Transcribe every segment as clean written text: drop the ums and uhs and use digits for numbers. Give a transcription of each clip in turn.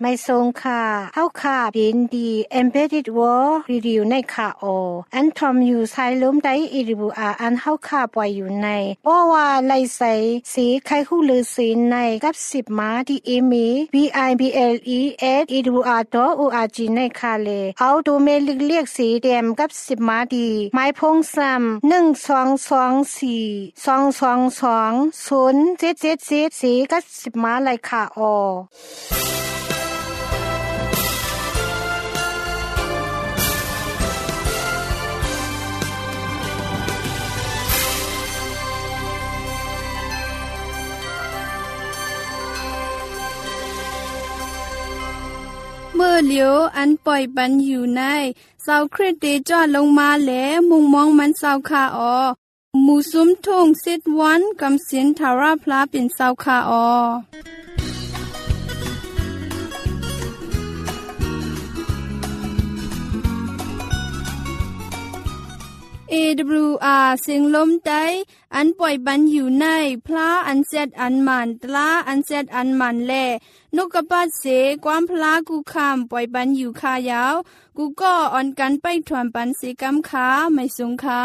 ไม่ทรงค่ะเฮาค่ะเป็นดี Embedded World Radio ในค่ะอันทอมอยู่สายลมได้อีริบูอาอันเฮาค่ะปล่อยอยู่ในบ่ว่าไลใสสีไข่ฮู้ลือสีในกับ10มาที่อีเมล bible@edwr.org ในค่ะเลเอาดูเมลิกเรียกสีแดมกับ10มาดีไม้พงซ้ำ1224 222 0777สีกับ10มาเลยค่ะเมื่อเหลียวอันปล่อยปันอยู่ในเสาคริสเตจอดลงมาแล้วมุงมองมันเสาคาหมู่ซุ้มทุ่งซิดวันกำสินทาราพลาเป็นเสาคาAWR เสียงลมได้อันปล่อยบันอยู่ในพระอันเซดอันมันตลาอันเซดอันมันแลนกกระปัดเสความพลากูคำปล่อยบันอยู่คายาวกูก็อ่อนกันไปถวนปันเสกำขาไม่สูงขา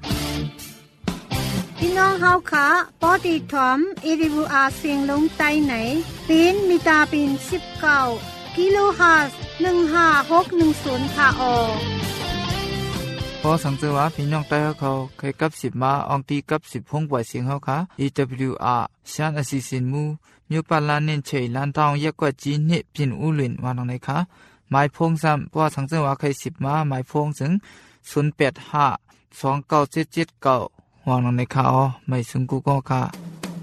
พี่น้องเฮาค่ะปอดีถอม AWR เสียงลมใต้ไหนเป็นมิตาเป็น19กิโลเฮิรตซ์15610ค่ะพอสังเกตว่าพี่น้องใต้เขาเคยกับ10มาอองตีกับ10พงปล่อยเสียงเขาค่ะ AWR ชันอสิสินมูမြို့ပတ်လာနှင့်ချိလန်တောင်ရက်ကွက်ကြီးနှင့်ပြင်ဦးလွင်ဝါနောင်နေခါမိုင်ဖုံးစံပွားဆောင်စံဝါခိုင်10မှာမိုင်ဖုံးစံ085 2977 ဝါနောင်နေခါအောမိုင်စုံကူကောခါ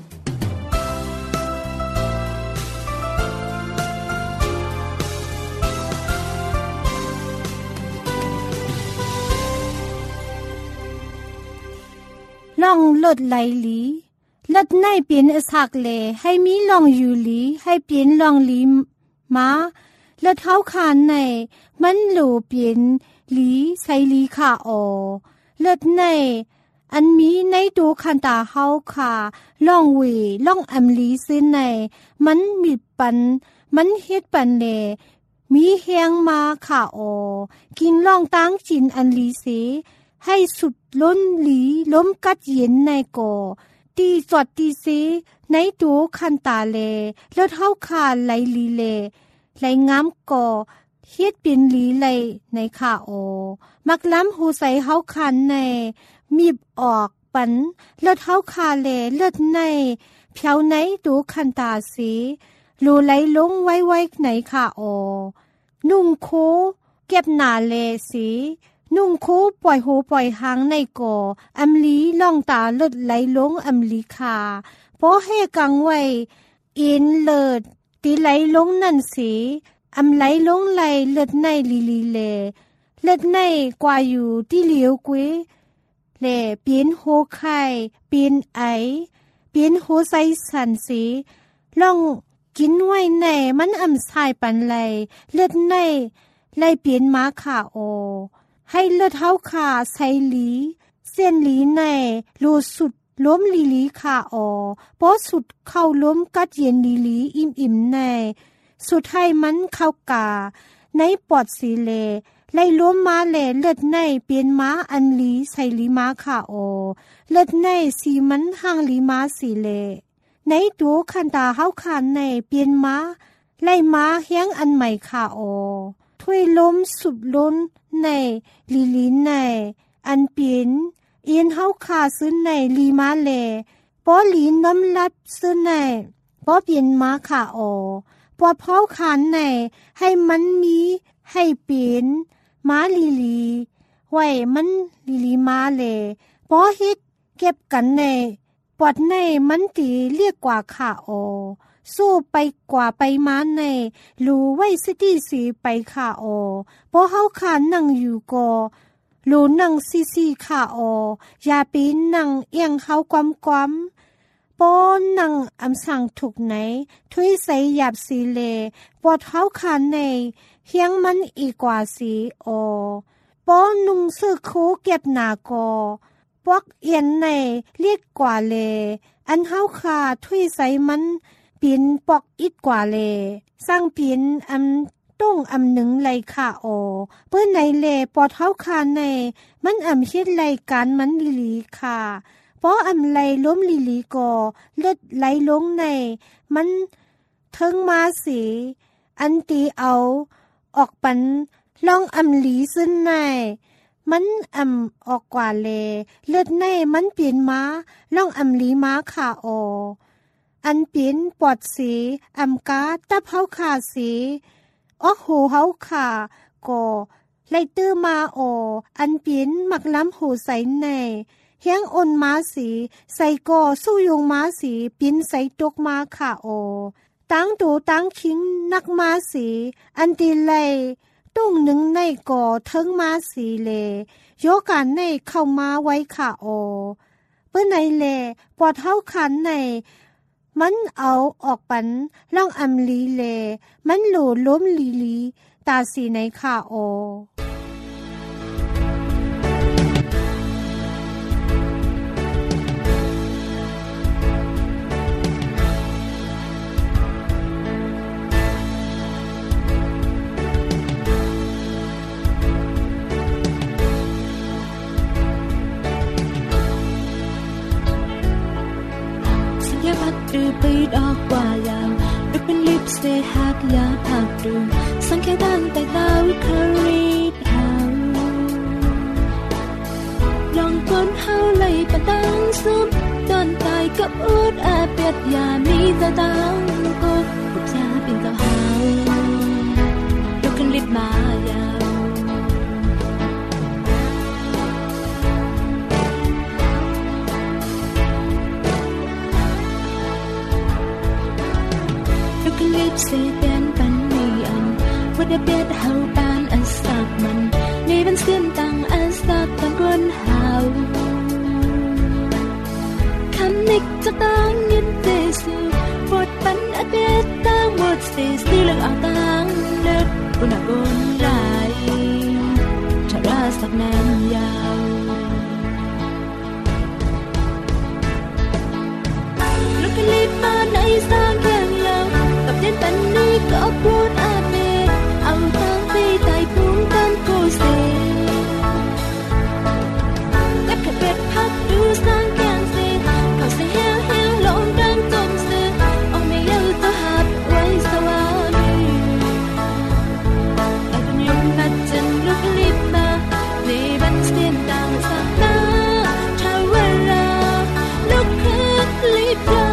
ล่องลดไหลหลีลัดในเปลี่ยนอสักเลให้มีลองอยู่หลีให้เปลี่ยนลองหลีมาลัดเท้าขานในมันหลูเปลี่ยนหลีใส่หลีขาลัดในอันมีในดูคันตาเฮาขาลองเวลองอำลีซื้อในมันมีปันมันเฮ็ดปันเลมีแหงมาขากินลองตั้งจินอันลีเสให้สุดล้นหลีล้มกัดเย็นในก่อตีสอดตีเสในดูคันตาเลแล้วเท้าขาไหลลีเลไหลงามก่อเฮ็ดเป็นหลีไหลในขามักล้ำหูใสเฮาคันในมีบออกปันแล้วเท้าขาเลเลือดในเพียวในดูคันตาเสรูไหลลงไว้ในขานุ่งโคเก็บหนาเลสีนุ่งคูปล่อยหูปล่อยหางในก่ออำลีล่องตาเลือดไหลลงอำลีขาเพราะให้กังไว้อินเลิดตีไหลลงนั่นสีอำไหลลงไหลเลือดในลีเลเลือดในกว่าอยู่ที่เหลียวกุ้ยเล่เปลี่ยนโหไข่เปลี่ยนไอเปลี่ยนโหไซสันสีล่องกินไว้ในมันอำสายปันไหลเลือดในไหลเปลี่ยนมาขาให้เลือดเท้าขาใส่หลีเส้นหลีในรูสุดล้มลีขาเพราะสุดเข้าล้มกัดเย็นลีอิ่มในสุดให้มันเข้ากาในปอดสีเลไล่ล้มมาแหล่เลือดในเปลี่ยนม้าอันลีใส่ลีม้าขาเลือดในสีมันห่างลีม้าสีเลในตัวคันตาเฮาคานในเปลี่ยนม้าไล่ม้าเฮียงอันใหม่ขาถ้วยล้มสุบล้นในลีในอันเปลี่ยนเอียนเฮาขาซื้อในลีมาแลป้อลีน้ำลัดซื้อในป้อเปลี่ยนมาขาป้อเผาขานในให้มันมีให้เปลี่ยนมาลีไว้มันลีมาแลป้อเฮ็ดเก็บกันในปอดในมันตีเรียกกว่าขาสู้ไปกว่าไปมาในรู้ไว้สิที่สีไปค่ะเพราะเฮาขานั่งอยู่ก็รู้นั่งซีค่ะอย่าปีนั่งเอียงเฮาความป้อนนั่งอำสั่งถูกไหนถ้วยใส่หยาบสีเลปอดเฮาขาในเฮียงมันอีกกว่าสีป้อนุ่งเสื้อโคเก็บหน้ากอปวกเอียนในเรียกกว่าเลอันเฮาขาถ้วยใส่มันเปลี่ยนปอกอิดกว่าเลสร้างเปลี่ยนต้งหนึ่งไหลค่ะโอเปิ้นในเลปอเท้าคาในมันเฮ็ดไหลกันมันลีค่ะเพราะไหลล้มลีก็เลือดไหลลงในมันเทิงมาสีอันตีเอาออกปันลองหลีซึ่นในมันออกกว่าเลเลือดในมันเปลี่ยนมาลองหลีมาค่ะโออันเปลี่ยนปอดสีกาตับเฮาขาสีออกหูเฮาขาก็ไล่ตื้อมาโออันเปลี่ยนมักล้ำหูใสในเฮียงอ่อนมาสีใส่ก็สู้ยงมาสีเปลี่ยนใส่ตกมาค่ะโอตั้งตูตั้งคิงนักมาสีอันตีไล่ตุ้งหนึ่งในก่อเทิงมาสีเลโยกันในเข้ามาไว้ค่ะโอเปิ้นในเลปอดเฮาคันในมันเอาออกปันล่องลีเลมันหลูล้มลีตาสีในค่ะโอดูไปดอกกว่ายาวดูเป็นลิปสติกหักยาผักดูสังเกตดันแต่ดาวคารีดเฮาลองก้นเฮาเลยกันตั้งซุปตอนตายกับอุดอาเปียดยามีแต่ตั้งก็ปุบยาเป็นเจ้าเฮาดูกันลิปมายาวลิปเสียเป็นปันมีอันวัดเบียดเฮาปานอันสักมันนี่เป็นเสียนตังอันสักตังกวนเฮาคันนิกจะตังยินเตสูปวดปันอันเบียดตังหมดเสียสีเหลืองอ่างตังเลิกบุญบุญไหลชาราสักแนนยาวลูกลิปมาในสร้างแข่งยาวเดินปันนี้ก็พูดอาเมดเอาตั้งไปไต่พุ่งกันกูเสียและแค่เป็ดพักดูสร้างแข่งเสียเขาเสียแห้งลงดังจมเสือเอาไม่ยาวตัวหับไว้สวามีแต่เป็นยมบัดจันลูกลิบมาในบันเสียนดังสักนาชาวเวลาลูกคือลิบยา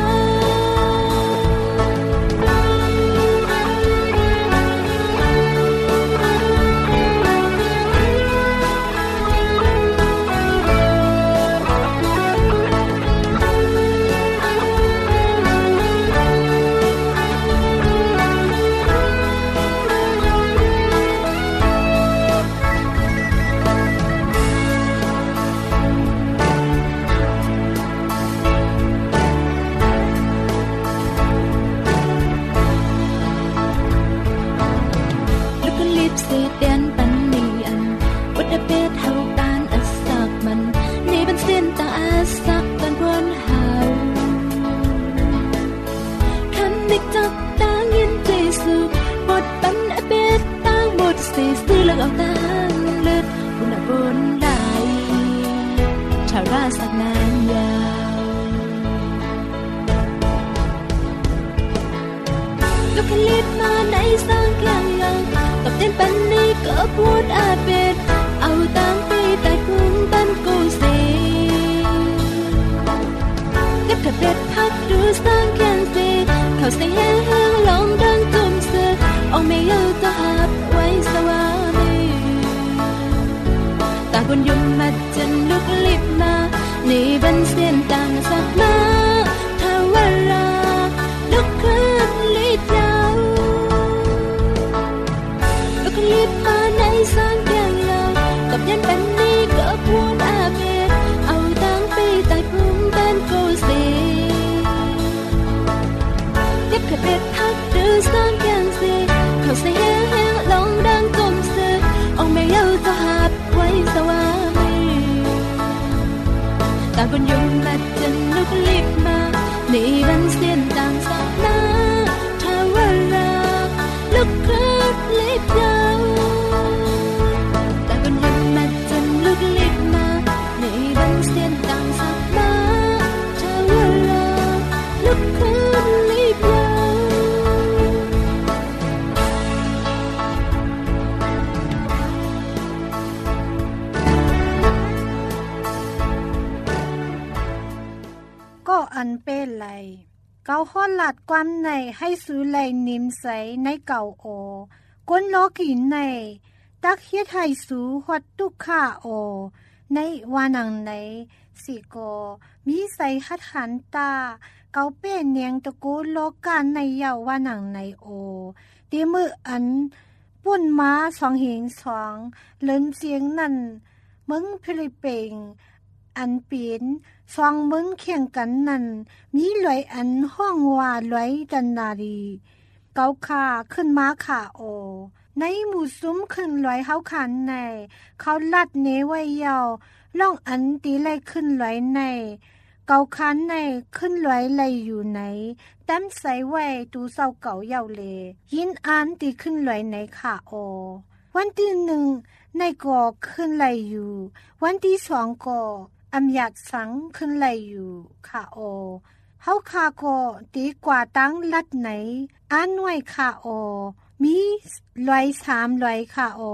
พูดอาเบ็ดเอาตั้งไปไต่พุ่งตันกูเสียและแค่เป็ดพักดูสร้างแข่งเสียเขาเสียแห้งลงดังจมเสือเอาไม่ยาวตัวหับไว้สวามีตาคนยมมาจันลูกลิบมาในบันเสียนต่างสักมาถ้าเวลาลูกคืนลิบยาวลูกลิบมาในสร้างแข่งยาวกับยันปันนี้ก็พูดอาเบ็ดเอาตั้งไปไต่พุ่งเป็นกูเสียเก็บแค่เป็ดพักดูสร้างแข่งเสียเขาเสียแห้งลงดังจมเสือเอาไม่ยาวตัวหับไว้สวามีตาคนยมมาจันลูกลิบมาในบันเสียนต่างสักนากเล็บยาวแต่คนยังแม้จนลูกเล็บมาในบันเสียนต่างสักมาเธอเวลาลูกคืนเล็บยาวก็อันเป็นไรเกาฮอดหลัดความในให้ซื้อไหลนิมใสในเก่าโอกวนล้อกินในตักเฮ็ดให้สูฮอดตุกค่าโอในวานังในสิโกมีใส่หัดหันตาเกาเป้เนียงตะโกโลกานในเยาวานังในโอตีมืออันปุ่นม้าสองเหงสองเลินเสียงนั่นมึงพิลิเปงอันปีนสองมึงเคียงกันนั่นมีลอยอันห้องว่าลอยดันนารีเกาขาขึ้นมาขาโอในหมู่ซุ้มขึ้นลอยเฮาขันในเขาลัดเนไว้ยาวล่องอันตีไล่ขึ้นลอยในเกาคันในขึ้นลอยไล่อยู่ไหนแต้มใสไว้ตูเศร้าเก่าเยาเลยินอันตีขึ้นลอยในขาโอวันที่หนึ่งในก่อขึ้นไล่อยู่วันที่สองก่ออำหยัดสังขึ้นไหลอยู่ค่ะโอเฮาคาโกตีกว่าตั้งลัดไหนอันหน่วยค่ะโอมี103ค่ะโอ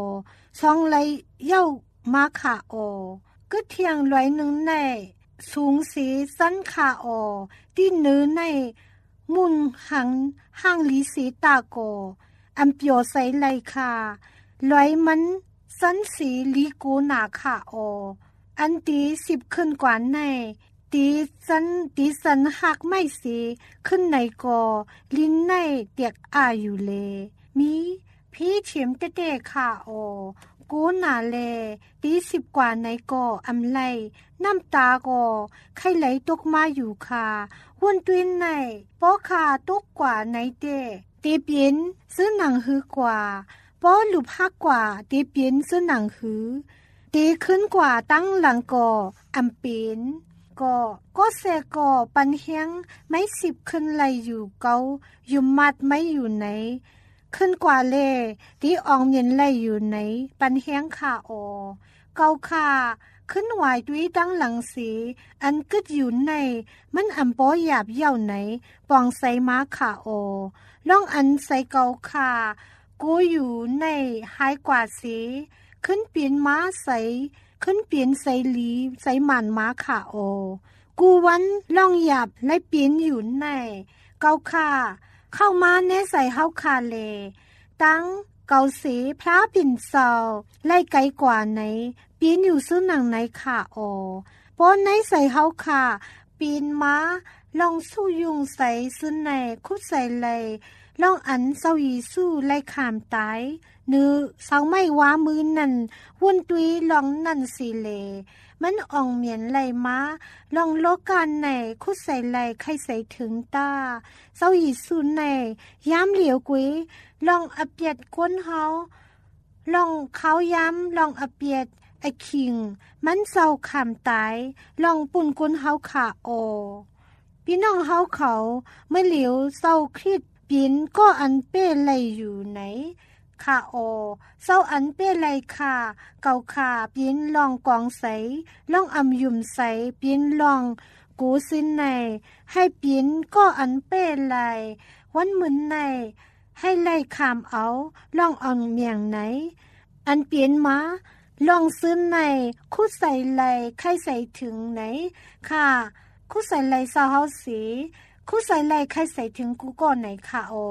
2ไหลเย้ามาค่ะโอกึเทียง1ในสูงสีสั้นค่ะโอที่เนื้อในมุนหังห่างลีสีตาโกอำเปียวใสไหลค่ะลอยมันสั้นสีลีกูหนาค่ะโออันตี10ขึ้นกว่าในตีสันหักไม่สีขึ้นในกอลิ้นในเตียกอาอยู่เลมีพี่เฉียมเตะค่ะโอกูหนาเลตี10กว่าในกออำไลน้ำตากอไข่ไหลตกมาอยู่ค่ะวนตุนในป้อค่ะตกกว่าในเตตีเปลี่ยนซื้อหนังหือกว่าป้อหลุบหักกว่าตีเปลี่ยนซื้อหนังหือตีขึ้นกว่าตั้งหลังก่ออำเปนก็เสก่อปันเฮียงไม่10ขึ้นไหลอยู่เกาอยู่มัดไม่อยู่ไหนขึ้นกว่าเลตีอองเมียนไหลอยู่ไหนปันเฮียงขาโอเกาขาขึ้นไหวด้วยตั้งหลังสีอันกึดอยู่ในมันอำปอหยาบเย่าไหนปองใส่ม้าขาโอล่องอันใส่เกาขากูอยู่ในหายกว่าสีขึ้นเปลี่ยนม้าใสขึ้นเปลี่ยนใสลีใสหมันม้าขาโอกูวันล่องหยาบและเปลี่ยนอยู่ในเกาขาเข้ามาแน่ใส่เฮาคาเลตั้งเกาสีพระปิ่นเศร้าไล่ไกลกว่าไหนเปลี่ยนอยู่ซื้อหนังในขาโอปนในใส่เฮาคาปีนม้าลองสู้ยุงใส่ซื้อในคุดใส่เลยล่องอันเศร้าอีสู้ไล่ขามตายนือเสาไม่ว้ามือนั่นวุ่นตุยลองนั่นสิเลมันอ่องเหมียนไหลม้าลองโลกันในคุดใส่ไหลใครใส่ถึงตาเศร้าอีสู้ในย้ำเหลียวกุยลองอเปียดก้นเฮาลองเขาย้ำลองอเปียดไอคิงมันเศร้าขามตายลองปุ่นก้นเฮาขาโอพี่น้องเฮาเขาไม่เหลียวเศร้าคลิดปินก็อันเป้ไหลอยู่ไหนค่ะโอเศร้าอันเป้ไหลค่ะเก่าค่ะปินลองกองใสลองอำยุ่มใสปินลองกูสินในให้ปินก็อันเป้ไหลวันเหมือนในให้ไล่ขามเอาลองอ่อนเมียงไหนอันเปลี่ยนมาลองซื้อในคู่ใส่ไหลใครใส่ถึงไหนค่ะคู่ใส่ไหลเศร้าเฮาสีคู่ใส่ไหลใครใส่ถึงกูก่อนไหนค่ะโอ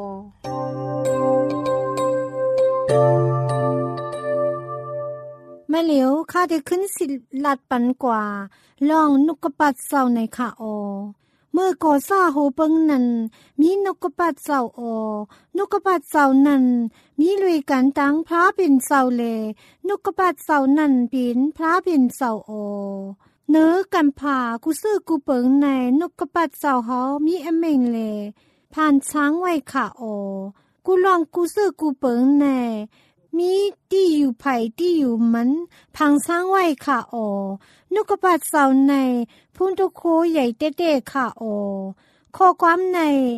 แม่เหลียวข้าได้ขึ้นสิลัดปันกว่าลองนกกระปัดเศร้าในค่ะโอเมื่อก่อซ่าโหเปิงนั้นมีนกกระปัดเศร้าโอนกกระปัดเศร้านั้นมีลุยกันตั้งพระเป็นเศร้าเลนกกระปัดเศร้านั้นเป็นพระเป็นเศร้าโอเนื้อกันผ่ากูซื้อกูเปิงในนกกระปัดเศร้าเฮามีอเมงเลผ่านช้างไว้ค่ะโอกูลองกูซื้อกูเปิงในมีที่อยู่ไผ่ที่อยู่มันพังสร้างไว้ค่ะโอนกกระปัดเศร้าในพุ่นทุกโคใหญ่เต้ๆค่ะโอข้อความใน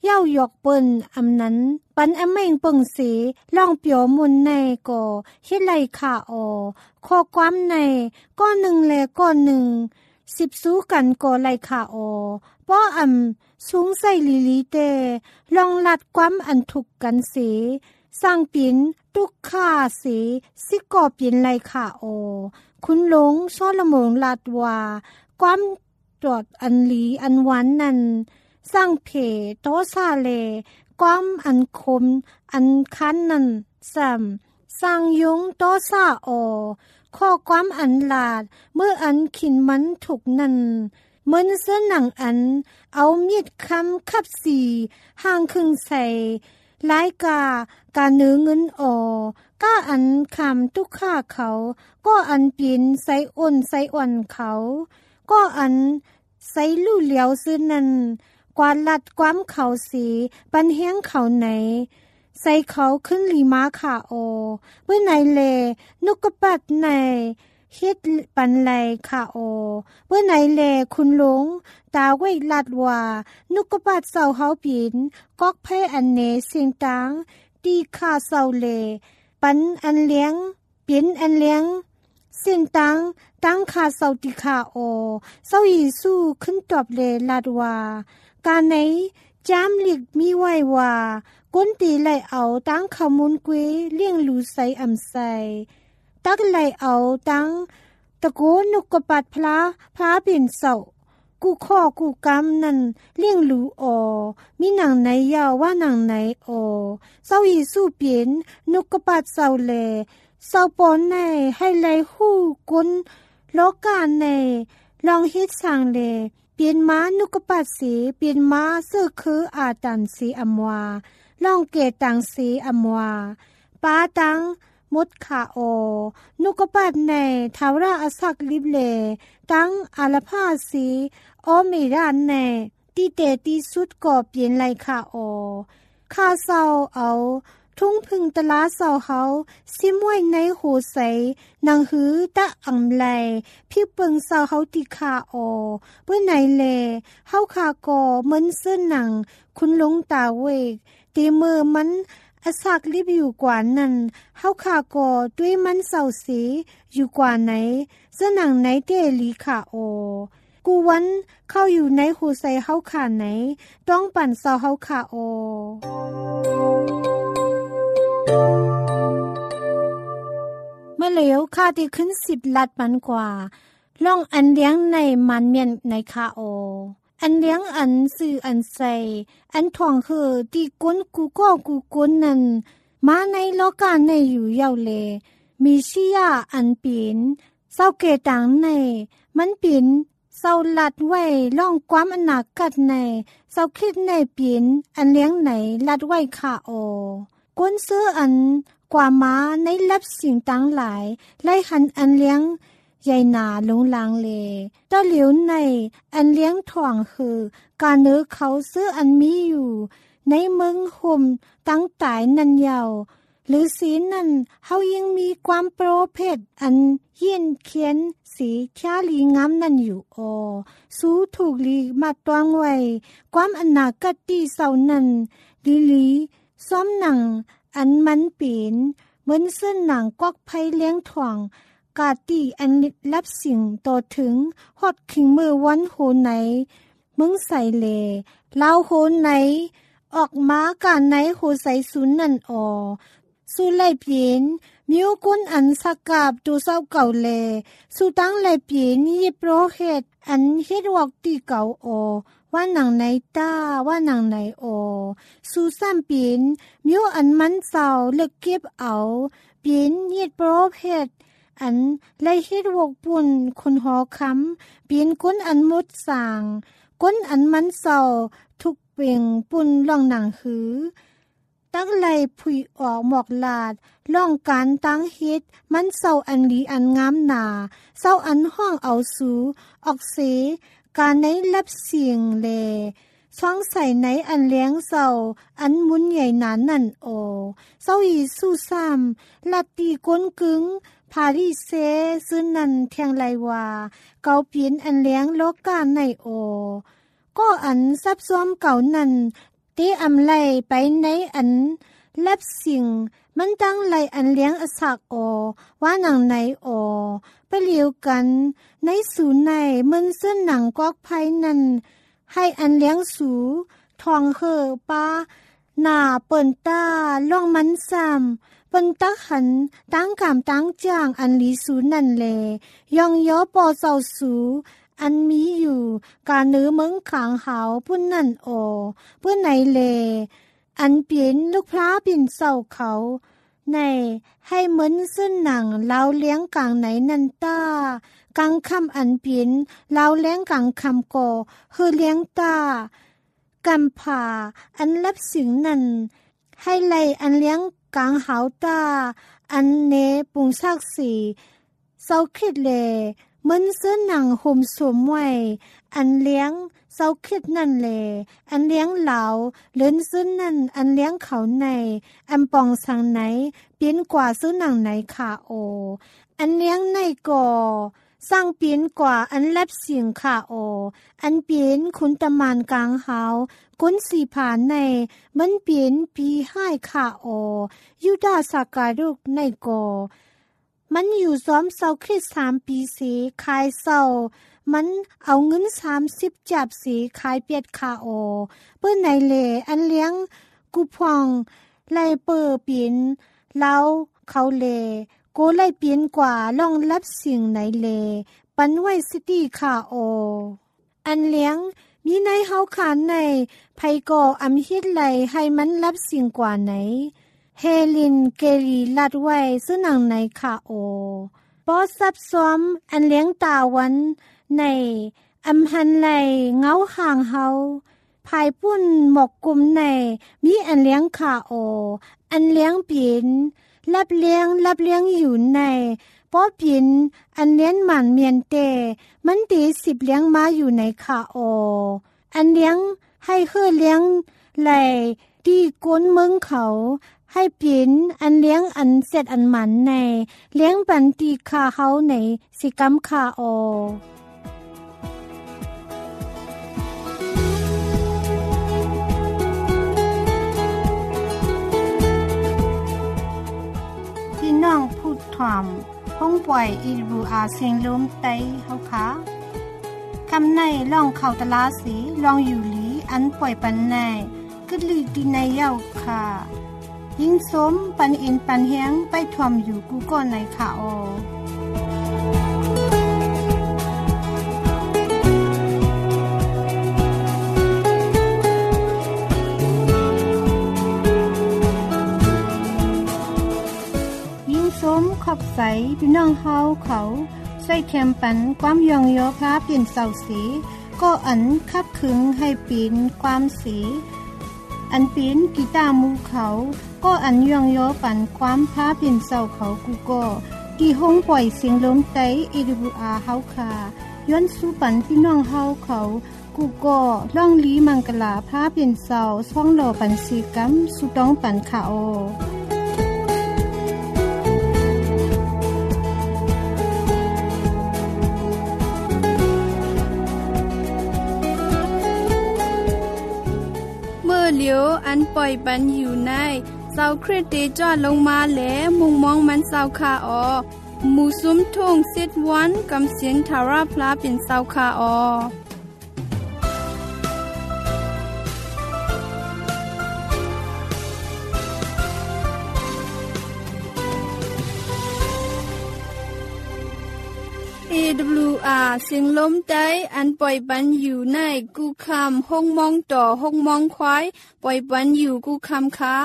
เย้ายกเปิ้นอำนั้นปันอเม่งเปิงเสลองเปียวมุนในก็เฮ็ดไหลขาออข้อความในก้อนหนึ่งและก้อนหนึ่ง10สู้กันก็ไหลขาออป้ออำสูงใส่ลีลีเตลองลัดความอันทุกกันเสสร้างปินตุกขาเสสิก่อปินไหลขาออคุณหลงซอละมงลัดว่าความตรวจอันลีอันหวานนั้นสร้างเพโตซาเลความอันคมอันคันนั้นซ้ำสร้างยงโตซาออข้อความอันลาดเมื่ออันขินมันถูกนั้นเหมือนเสื้อหนังอันเอามีดคำคับสีห่างครึ่งใส่หลายการเนื้อเงินออก้าอันคำทุกข้าเขาก็อันปีนใส่อ้นใส่อ่อนเขาก็อันใส่ลู่เหลียวซื้อนั้นกวาดลัดความเขาสีปันเฮียงเขาไหนใส่เขาขึ้นลีม้าขาโอเมื่อไหนเลนุกกปัดในเฮ็ดปันไหลขาโอเมื่อไหนเลคุณหลงตาไว้ลัดว่านุกกปัดเศร้าเฮาปีนกอกไพ่อันเนเสียงตังตีขาเศร้าเลปันอันเลี้ยงปีนอันเลี้ยงเสียงตั้งขาเศร้าติขาโอเศร้าอีสู้ขึ้นตอบเลลัดว่าการไหนจามหลีกมีไว้ว่าก้นตีไหลเอาตั้งขมุนเกวเลี้ยงลูใสอำใสตักไหลเอาตั้งตะโกนุกกปัดพระเป็นเศร้ากูข้อกูกำนั่นเลี้ยงลูออมีหนังไหนยาวว่าหนังไหนออเศร้าอีสู้เปลี่ยนนุกกปัดเศร้าแลเศร้าปอนในให้ไหลหู้ก้นโลกาในลองเฮ็ดสร้างเลเปลี่ยนม้านุกปัดสีเปลี่ยนม้าเสื้อคืออาตันสีอำวาล่องเกตังสีอำวาป้าตังมดขาโอนุกปัดในทาวราอสักลิบเลตังอาลาภาสีออเมรานในตีเตตีสุดก่อเปลี่ยนไหลขาโอข้าเศร้าเอาทุ่งพึ่งตะลาเศร้าเฮาซิมไว้ในหูใสนางหือตะอำไลพี่เปิงเศร้าเฮาติขาออเมื่อไหนแลเฮาคากอเหมือนเสื้อหนังคุณหลงตาเวกตีมือมันอสักลิบอยู่กว่านั้นเฮาคากอด้วยมันเศร้าสีอยู่กว่าไหนเสื้อหนังไหนเตลีขาออกูวันเข้าอยู่ในหูใสเฮาขาไหนต้องปั่นเศร้าเฮาขาออเมื่อเหลียวข้าที่ขึ้น10 ลัดมันกว่าล่องอันเลี้ยงในมันเมียนในคาโออันเลี้ยงอันสื่ออันใส่อันถ่วงคือตีก้นกูก็กูก้นนั่นมาในโลกาในอยู่เยาเลมีชียาอันปีนเศร้าเกตังในมันปีนเศร้าลัดไว้ล่องความอนากัดในเศร้าคิดในปีนอันเลี้ยงไหนลัดไว้คาโอก้นซื้ออันกว่าม้าในลับสิ่งต่างหลายไล่หันอันเลี้ยงใหญ่หนาลงลางเลต้อเหลียวในอันเลี้ยงถ่วงคือการเนื้อเขาซื้ออันมีอยู่ในเมืองห่มตั้งตายนันยาวหรือสีนั่นเฮายังมีความโปรเพศอันเยี่ยนเขียนสีชาลีงามนั่นอยู่ออสู้ถูกลีมาตวงไว้ความอนาคตที่เศร้านั้นลีซ้อมหนังอันมันปีนเหมือนเส้นหนังกอกไผ่เลี้ยงถ่วงกาตีอันรับสิ่งต่อถึงฮอดขิงมือวันโหไหนมึงใส่เลเล่าโหไหนออกมาการไหนโหใส่ศูนย์นั่นออสู้ไล่เปลี่ยนมิวกุนอันสักกาบตูเศร้าเก่าเลสู้ตั้งไล่เปลี่ยนยิบโรเฮ็ดอันเฮ็ดวอกตีเก่าออว่าหนังไหนตาว่าหนังไหนโอสู้ซ้ำปีนมิวอันมันเศร้าเลิกเก็บเอาปีนยิดโปรเพศอันไล่เฮ็ดวกปุ่นคนหอคำปีนก้นอันมุดสางก้นอันมันเศร้าทุกเป่งปุ่นล่องหนังหือตั้งไล่ผุยออกหมอกลาดล่องการตั้งเฮ็ดมันเศร้าอันดีอันงามหนาเศร้าอันห้องเอาสูออกเสการในรับเสียงแลช่องใส่ในอันเลี้ยงเศร้าอันมุนใหญ่นานนั่นโอเศร้าอีสู้ซ้ำลัดตีก้นกึ้งพาริเซซึ่งนั่นแทงไลว่าเกาเปลี่ยนอันเลี้ยงโลกาในโอก็อันซับซ้อมเก่านั่นตีอำไลไปในอันลับสิ่งมันตั้งไลอันเลี้ยงอสักอว่าหนังไหนอไปเลียวกันในสูนในมันเส้นหนังกอกไผ่นั่นให้อันเลี้ยงสูทองเฮอป้าหน้าเปิ้นตาล่องมันซ้ำเปิ้นตักหันตั้งกามตั้งจ้างอันลีสูนั่นแลยองย้อปอเศร้าสูอันมีอยู่กาเนื้อเมืองขางหาวพุ่นนั่นเพื่อไหนเลอันเปลี่ยนลูกพระปิ่นเศร้าเขาในให้เหมือนซึ่นหนังเล่าเลี้ยงกลางไหนนันตากลางคำอันเปลี่ยนเล่าเลี้ยงกลางคำก่อคือเลี้ยงตากำผ่าอันรับสิ่งนั้นให้ไล่อันเลี้ยงกลางหาวตาอันเนปุงซากสีเศร้าคิดเลเหมือนเสื้อหนังห่มสวมไว้อันเลี้ยงเศร้าคิดนั่นแลอันเลี้ยงเหลาเลื่อนซื้อนั่นอันเลี้ยงเขาในอันปองสังไหนเปลี่ยนกว่าซื้อหนังไหนขาอันเลี้ยงในก่อสร้างเปลี่ยนกว่าอันแลบเสียงขาอันเปลี่ยนขุนตะมานกลางหาวกุนสีผานในมันเปลี่ยนปีให้ขายูดาสากาลุกในก่อมันอยู่ซ้อมเศร้าคริส3 ปีเสขายเศร้ามันเอาเงิน30จับเสขายเปียดคาเปิ้นไหนเลอันเลี้ยงกุพองไล่เปิดเปลี่ยนเล่าเขาเลโกไล่เปลี่ยนกว่าลองรับสิ่งไหนเลปันไว้สิตี้คาอันเลี้ยงมีในเฮาขานในไผก่ออำฮิตไหลให้มันรับสิ่งกว่าไหนเฮลินเกลีลัดไว้ซึ่งหนังในขาปอซับซ้อมอันเลี้ยงตาวันในอำหันไหลเงาห่างเฮาภายปุ่นหมกกลุ่มในมีอันเลี้ยงขาอันเลี้ยงเปลี่ยนรับเลี้ยงอยู่ในป้อเปลี่ยนอันเลี้ยงหมันเมียนเตมันตี10เลี้ยงมาอยู่ในขาอันเลี้ยงให้เฮือเลี้ยงไหลที่ก้นเมืองเขาให้เปลี่ยนอันเลี้ยงอันเสร็จอันหมันในเลี้ยงปันตีคาเฮาในสิกรรมคาที่น้องพูดถ่อมห้องปล่อยอีรูอาเสียงลมไตเฮาคะคำในล่องเข้าตลาสีลองอยู่หลีอันปล่อยปันในกึดลือดีในเย้าค่ะยิ่งสมปันอินปันเฮียงไปทวมอยู่กูก่อนในขายิ่งสมขอบใสพี่น้องเฮาเขาใส่แคมปันความยองยอพระเปลี่ยนเสาสีก็อันคับขึงให้ปีนความสีอันปีนกีตาร์มูเขาก็อันยองยอปันความพาเป็นเศร้าเขากูก็ที่ห้องปล่อยเสียงลมไตAWRเฮาคาย้อนสู้ปันพี่น้องเฮาเขากูก็ล่องลีมังกลาพาเป็นเศร้าช่องหล่อปันสีกัมสุต้องปันขาเหลียวอันปล่อยปันอยู่ในเสาคริสเตจอดลงมาแหลมุงมองมันเสาคาหมู่ซุ้มทุ่งเซตวันกำเสียงทาราพลาเป็นเสาคาAWR เสียงลมใจอันปล่อยปันอยู่ในกูคำห้องมองต่อห้องมองควายปล่อยปันอยู่กูคำค้า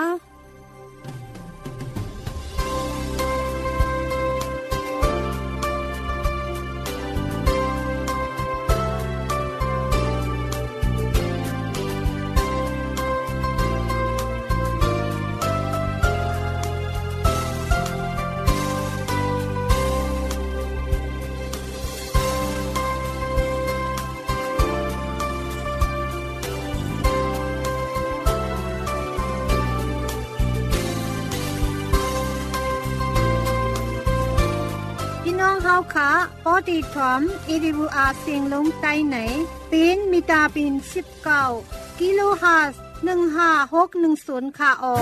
เฮาค่ะปอดีถอม AWR เสียงลมใต้ไหนเป็นมิตาบิน19กิโลเฮิรตซ์ 15610ค่ะออ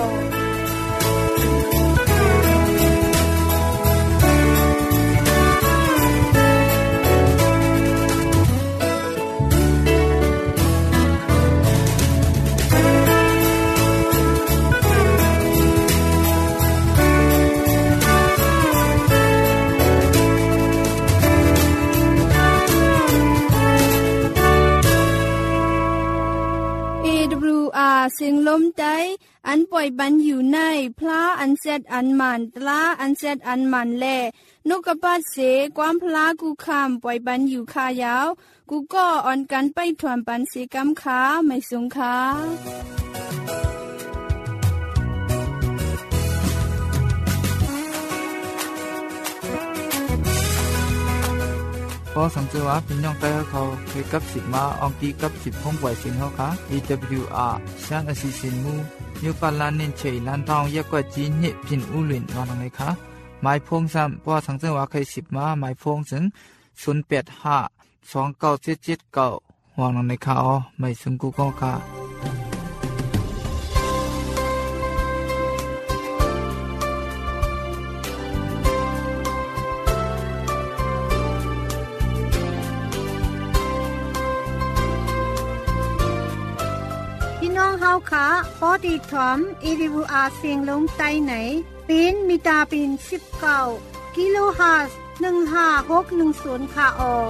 เสียงลมใจอันปล่อยบันอยู่ในพระอันเซดอันมันตลาอันเซดอันมันแลนกกระปัดเสความพลากูคำปล่อยบันอยู่คายาวกูก็อ่อนกันไปถวนปันเสกำขาไม่สงขาพอสังเกตว่าพี่น้องใต้เขาเคยกับ10มาอองตีกับ10ห้องปล่อยเสียงเขาค่ะ AWR ช่างอสิสินมูนิวปาลานเน้นเฉยล้านทองยากกว่าจีนเนี่ยพินอุลินวานงเลยค่ะหมายพงซ้ำพอสังเกตว่าเคย10มาหมายพงถึง08529779วานงเลยค่ะอ๋อไม่ซึ่งกูก็ค่ะน้องเฮาค่ะพอดีถอม AWR เสียงลมใต้ไหนเป็นมิตาเป็น19กิโลเฮิรตซ์15610ค่ะออ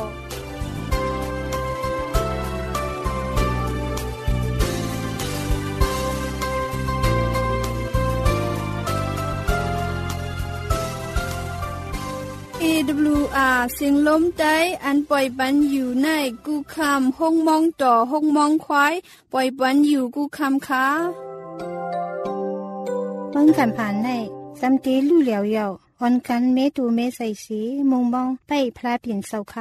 AWR เสียงลมใจอันปล่อยปันอยู่ในกูคำห้องมองต่อห้องมองควายปล่อยปันอยู่กูคำค่ะเบิ่งกันผ่านในสำเตลู่เหลียวเยาอ่อนกันเมตูเมใส่สีมุงมองไปพระเปลี่ยนเสาค่ะ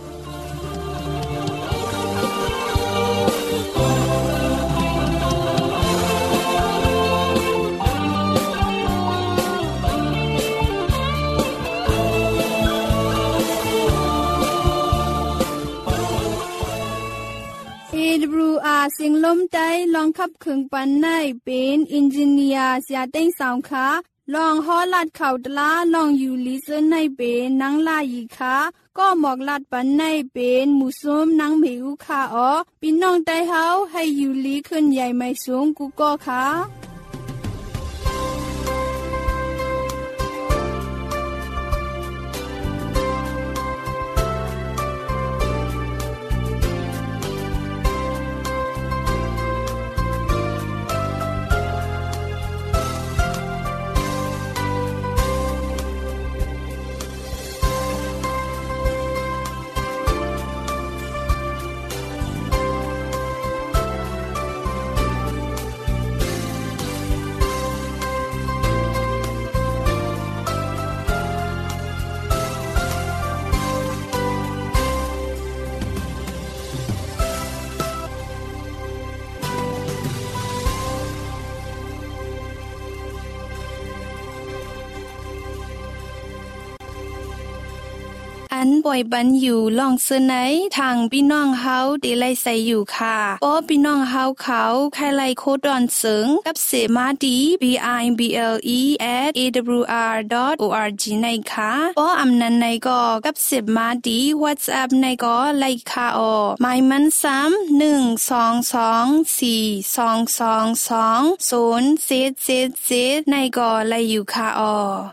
AWR เสียงลมใจลองขับเครื่องปันในเป็นอินจิเนียร์เสียเต้งสาวค่ะลองฮอลัดเข่าตลาลองอยู่ลิเซนในเป็นนังลายีค่ะก็หมอกลัดปันในเป็นหมูส้มนังเหวค่ะอ๋อพี่น้องใจเฮาให้อยู่ลีขึ้นใหญ่ไม่สูงกูก็ค่ะอันปล่อยบันอยู่ลองเสนไหนทางพี่น้องเฮาได้ไล่ใส่อยู่ค่ะป้อพี่น้องเฮาเขาใครไล่โคดอนเสิงกับเสมาดี bible@awr.org ในค่ะป้ออำนันในก็กับเสมาดี WhatsApp ในก็ไล่ค่ะออหมายมันซ้ำ1224222 077ในก็ไล่อยู่ค่ะออ